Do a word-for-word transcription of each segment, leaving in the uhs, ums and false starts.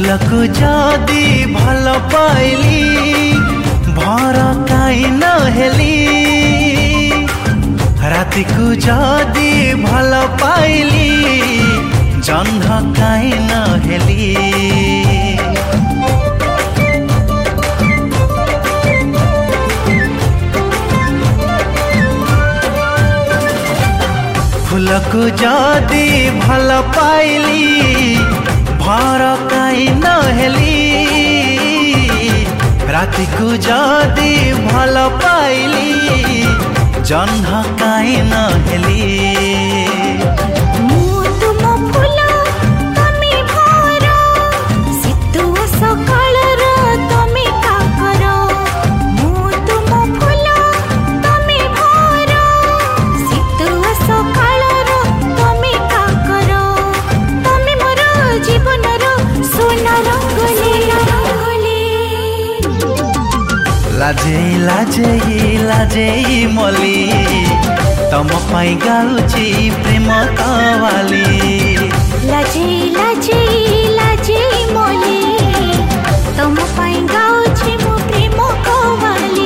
फूलको जदि भल पाइली भर काई न हेली राति को जदि भल पाइली जन्ह काई न हेली फूलको जदि भल पाइली भर काई न हेली राति को जदि भल पाइली जन्ह काई न हेली लाजे लाजे लाजे मली तम पाई गाउची प्रेम कवाली लाजे लाजे लाजे मली तम पाई गाउची मो प्रेम कवाली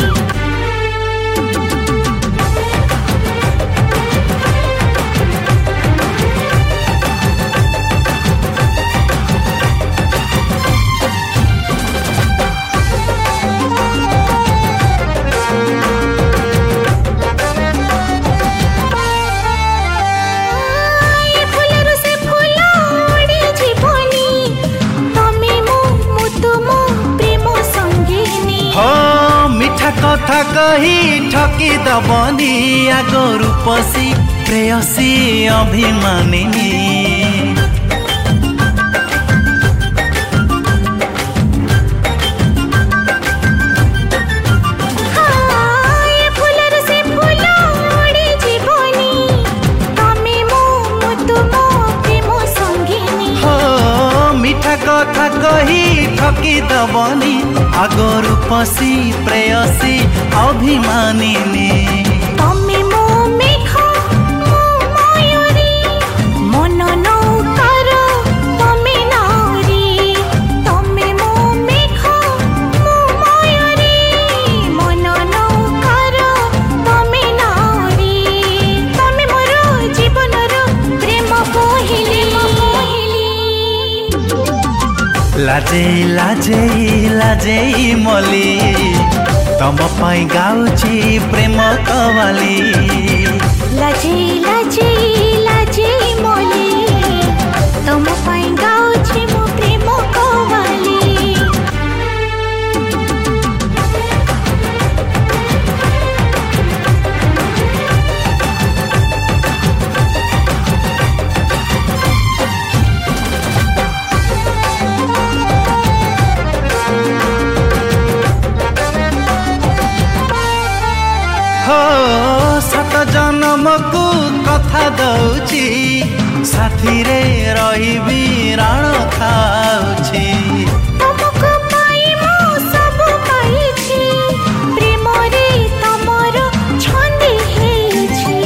कथा कही ठकी दबनी आगो रूपसी प्रेयसी अभिमानिनी कथा कही ठकी दबनी आगो रूपसी प्रेयसी अभिमानिनी तमे मो मेघ मो मयूरी मन नौकार तमे नारी तमे मो मेघ मो मयूरी मन नौकार तमे नारी तमे मोर जीवनर प्रेम पहिले लाजे लाजे लाजे मली तम पाई गाउची प्रेम कवाली लाजे लाजे लाजे मली तम पाई गाउची मो प्रेम कवाली सात जन्म को कथा दउची साथी रे रहिबी राण खाउची तमको पाई मो सब पाइछि प्रेम रे तमर छंदी हेछि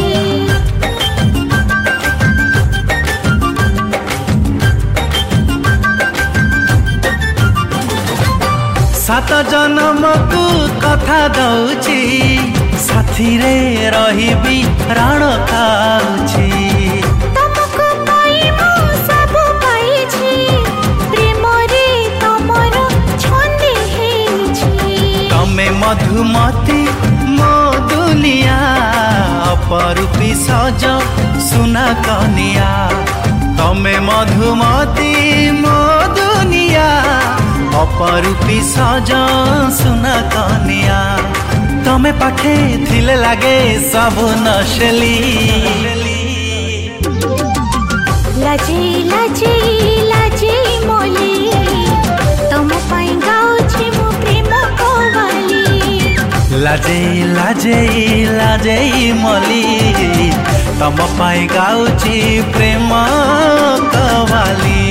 सात जन्म को कथा दउची साथी रे रहिबी राण खाउची तमको पाई मो सब पाइछि प्रेम रे तमर छंदी हेछि तमे मधुमती मो दुनिया अपरूपी सज सुना कनिया तमे मधुमती मो दुनिया अपरूपी सज सुना कनिया तमे पाखे थिले लागे सब नशली लाजे लाजे लाजे मली तम पाई गाउची मो प्रेम कवाली लाजे लाजे लाजे मली तम पाई गाउची प्रेम कवाली।